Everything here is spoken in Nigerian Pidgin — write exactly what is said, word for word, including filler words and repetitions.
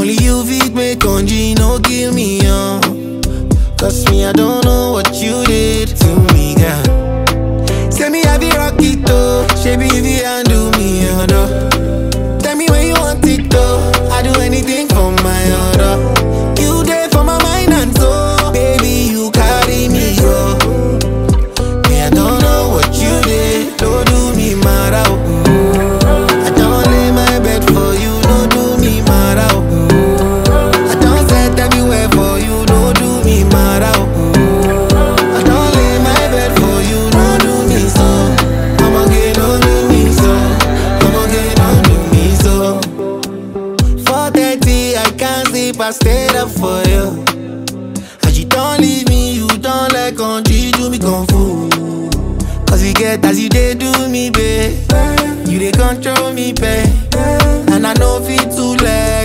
Only you feed me congee, no kill me, uh. Cause me, I don't know what you did to me, girl. Say me, I be rocky, though. Shaby, if you handle me, uh, though. Tell me when you want it, though. I do anything for my other. You there for my mind and soul. Baby, you carry me, go. Me, I don't know what you did. Don't do me mad out. I don't lay my bed for you. Don't do me mad out. I don't set everywhere for you. Don't do me mad out. I don't lay my bed for you. Don't do me so. I'ma get, don't do me so. I'ma get, don't do me so. four thirty, I can't sleep. I stayed up for you. And you don't leave me. You don't like country. Do me kung fu. Cause you get as you dey do me, babe. You dey control me, babe. And I know fit too late.